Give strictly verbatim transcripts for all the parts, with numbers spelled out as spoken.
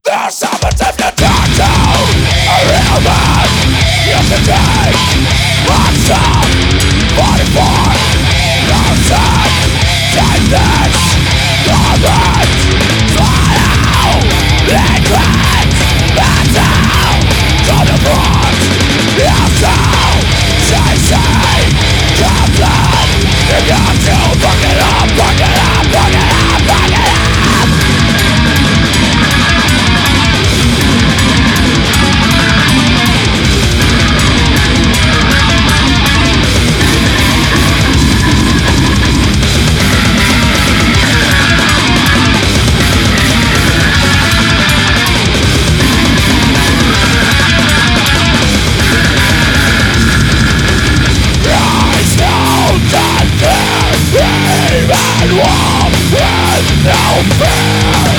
There's someone to talk to. A real man. Yesterday. I'm some forty-four. No sense. Take this. Garbage. Swallow. Liquid. Metal. To the front. Your soul. Chasing. Complete. You got to fuck it up. Fuck it up. Fuck it up. Fuck it up. Even walk with no fear.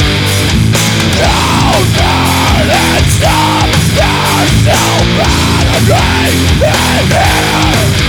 No fear and stop. There's no boundary in here.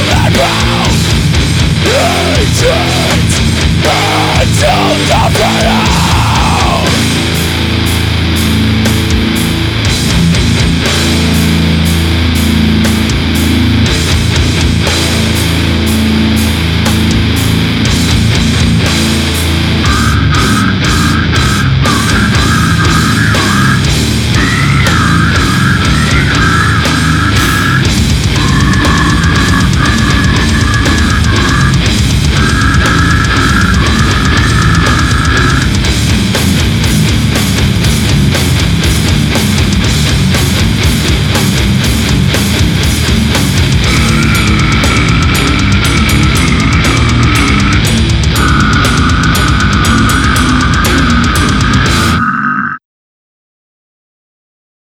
Until the